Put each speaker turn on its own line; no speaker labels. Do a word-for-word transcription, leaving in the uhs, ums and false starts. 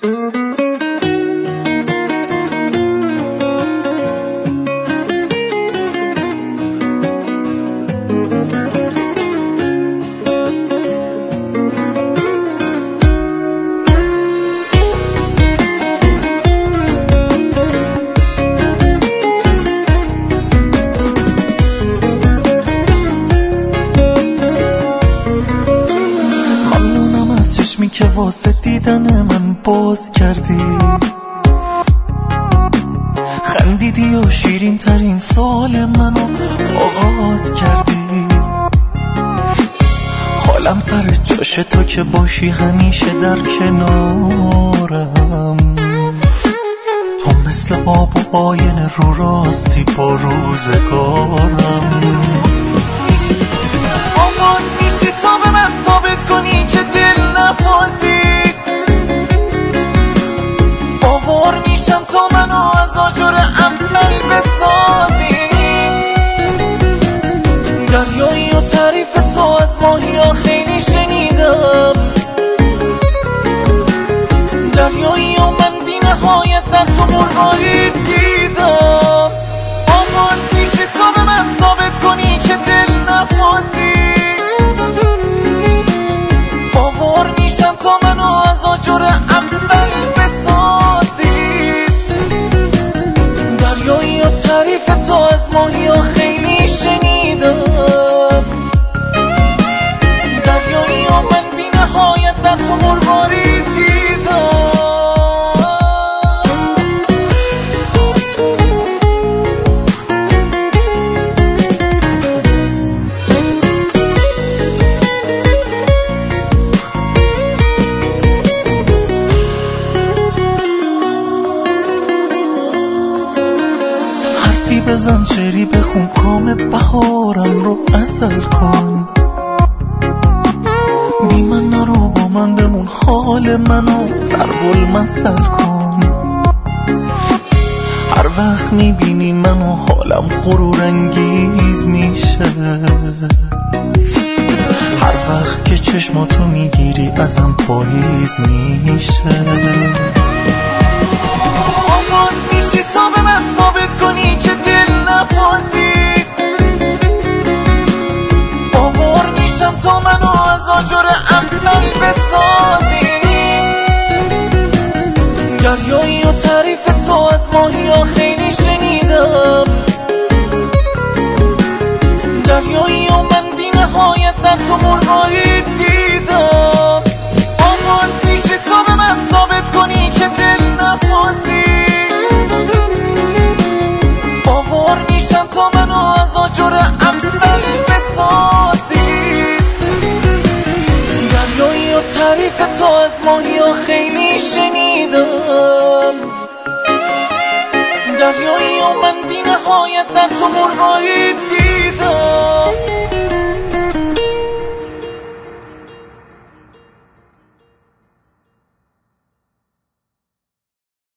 که واسه دیدن من باز کردی، خندیدی و شیرین ترین سال منو آغاز کردی. حالم سر جاش تو که باشی همیشه در کنارم، تو مثل آب و آینه رو راستی با روزگارم. آغاز میشی تا به من ثابت کنی که دل نفازی، باور میشم تا منو از آجر اول بسازی. دریایی و تعریف تو از ماهی ها خیلی شنیدم، دریایی و من بی نهایت در تو مرغاری دیدم. آغاز میشی تا به من ثابت کنی که دل نفازی، باور میشم تا منو از آجر اول بسازی. دریایی و تعریف تو از ماهی ها خیلی شنیدم، دریایی و من بی نهایت در تو مرغاری دیدم. بزن چری بخون کام بهارم رو اثر کن، بی من نرو با من بمون حال منو ضرب المثل کن. هر وقت میبینی منو حالم غرور انگیز میشه، هر وقت که چشماتو میگیری ازم پاییز میشه. آغاز میشی تا به من ثابت کنی که دل نفازی، باور میشم تا منو از آجر اول بسازی. دریایی و تعریف تو از ماهی ها خیلی شنیدم، دریایی و من بی نهایت در تو مرغاری دیدم. آغاز میشی تا به من ثابت کنی که دل نفازی، باور میشم تا منو از آجر اول بسازی. دریایی و تعریف تو از ماهی ها خیلی شنیدم، دریایی و من بی نهایت در تو